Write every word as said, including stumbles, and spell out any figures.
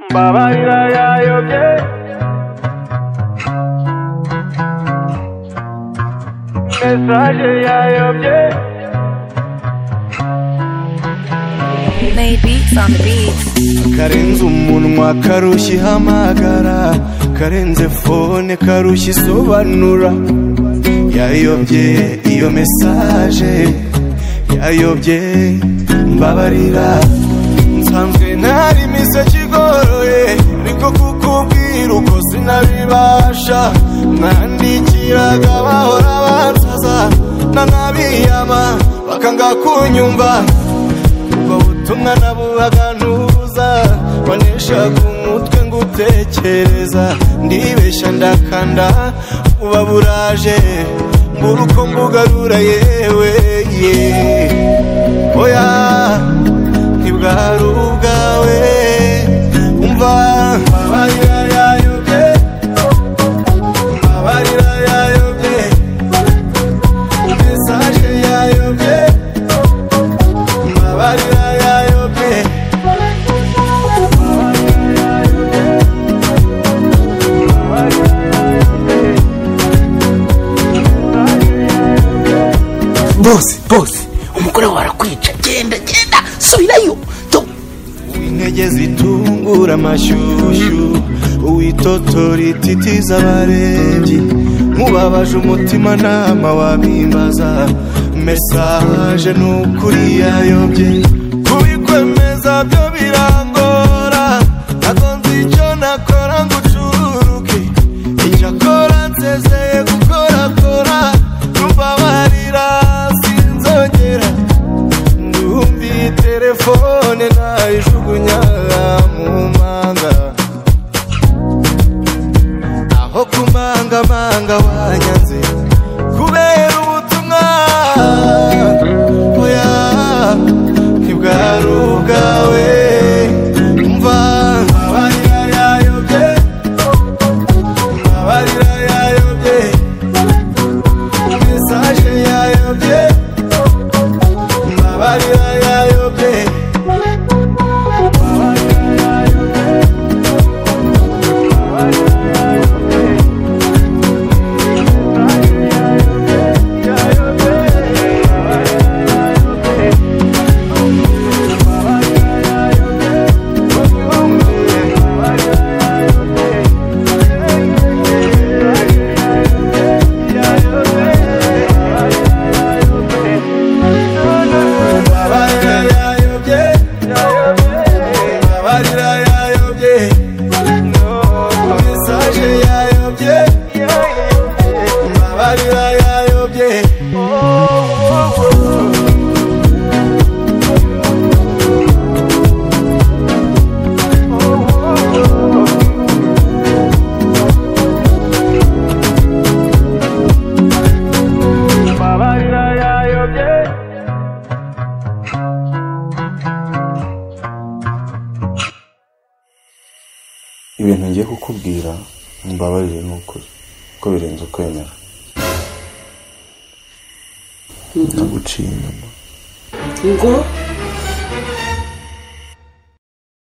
Babarira yayobye Message yayobye Made beats on the beats. Karenze umunwa karushyi hamagara, karenze phone karushyi sobanura. Yayobye iyo message, yayobye mbabarira. Nsanzwe ntari mise kigoroye, ariko kukubwira uko sinabibasha. Nandikiraga bahora bansaza, nanabiyama bakanga kunyumva. Ubutumwa nabuhaga ntuza, waneshaga umutwe ngutekereza. Ndibeshya ndakanda uba buraje, mbura uko mbugarura yewe ye. Oya ntibwari ubwawe, umva babarira yayobye, babarira yayobye, message yayobye, babarira yayobye. Bosi, bosi, umugore warakwica, genda genda subirayo. Intege zitungura amashyushyu, uwitotora ititiza abarebyi. Mubabaje umutima nama wabimbaza, message nukuri yayobye. Kubikwemeza byo birangora, nagonze icyo nakora ngucururuke. Icyo akora nsezeye gukora kora, numbabarira sinzongera. Ndumva telefone nayijugunya mu manga, aho kumanga manga wanyanze kubera ubutumwa. Oya ntibwari ubwawe, umva babarira yayobye, babarira yayobye, message yayobye, babarira yayobye. Ibintu ngiye kukubwira mbabarire n'ukuri ko birenze ukwemera. Ndaguciye inyuma. Ngo